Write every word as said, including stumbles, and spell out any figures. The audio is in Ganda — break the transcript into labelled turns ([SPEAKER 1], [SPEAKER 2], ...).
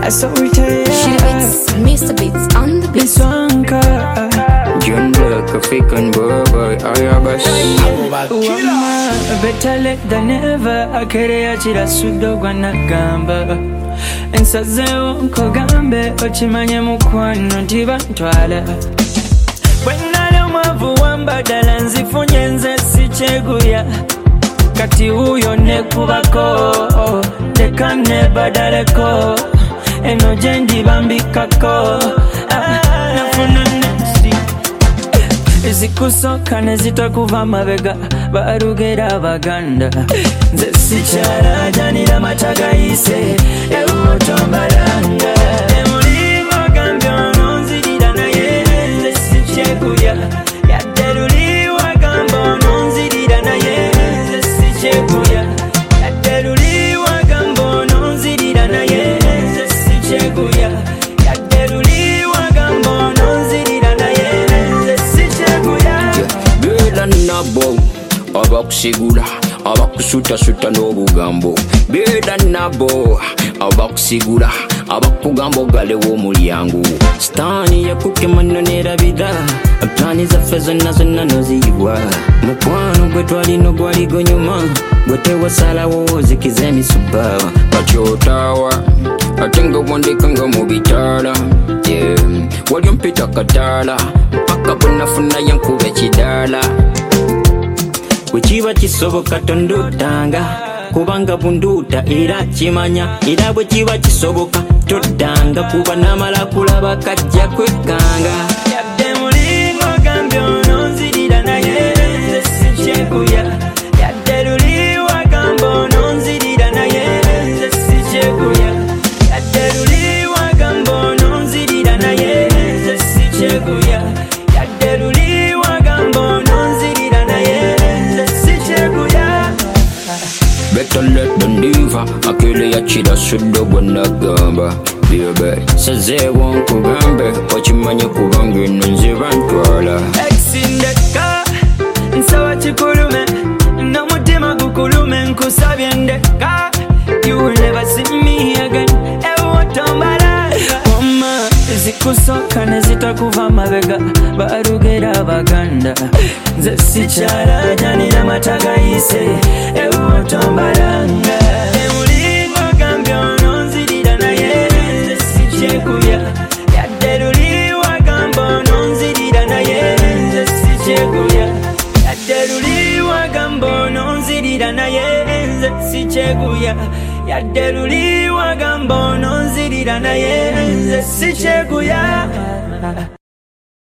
[SPEAKER 1] I saw retire.
[SPEAKER 2] She beats, Mister Beats on the beat.
[SPEAKER 1] This one car.
[SPEAKER 3] John Black, African boy, boy, Ayabas.
[SPEAKER 1] Better late than never. Akerea chira sudo gwana gamba. Ensazeo nkogambe ochimanye mukwano ntibantwala. Bwenale mwavu wambadala nzifunye nze sicheguya. Kati huyo nekubako teka nebadaleko eno jendi bambikako nafuna nesi ezikusoka nezitakuva mabega barugera baganda nze sikyala janira matagayise ewutombalanga emulimu gambye ono nzirira naye nze sikyekuya yadderuliwa gamba ono nzirira naye nze sikyekuya yadderuliwa gamba ono nzirira naye nze sikyekuya yadderuliwa gamba ono nzirira naye nze sikyekuya
[SPEAKER 3] Bela nabo abakusigula abakusutasuta n'obugambo beda nabo abakusigula abakugamba ogalewo omulyango sitaani yakukemano nerabira plani zaffe zonna zonna noziyibwa mukwano gwe twalina gwaligo nyuma gwe tewasalawo ozikiza emisuba bakyotaawa ate nga wandekanga mu bitaala wali ompita kataala mpaka bwenafuna yankuba ekidaala bwekiba kisoboka tondotanga kubanga bunduta era kimanya era bwe kiba kisoboka toddanga kuba namala kulaba kajja kwekanga
[SPEAKER 1] yadde mulingo gambye ono nzirira naye nze sikyekuya yadde luliwa gamba ono nzirira naye nze sikyekuya yadde luliwa gamba ono nzirira naye nze sikyekuya yadde luliwa gamba ono nzirira naye nze sikyekuya
[SPEAKER 3] Better let the diva akele yakira suddo gwanagamba bebe sazeewo nkugambe okimanye kubanga eno nze bantwala
[SPEAKER 1] exindeka nsaba kikulume n'omutima gukulume nkusabye ndeka you will never see me again ewutombalanga oma zikusoka nezitakuva mabega barugera baganda nze sikyala janira matagayise ewutombalanga emulingo gambye ono nzirira naye nze sikyekuya yadde luliwa gamba ono nzirira naye nze sikyekuya yadde luliwa gamba ono nzirira naye nze sikyekuya yadde luliwa gamba ono nzirira naye nze sikyekuya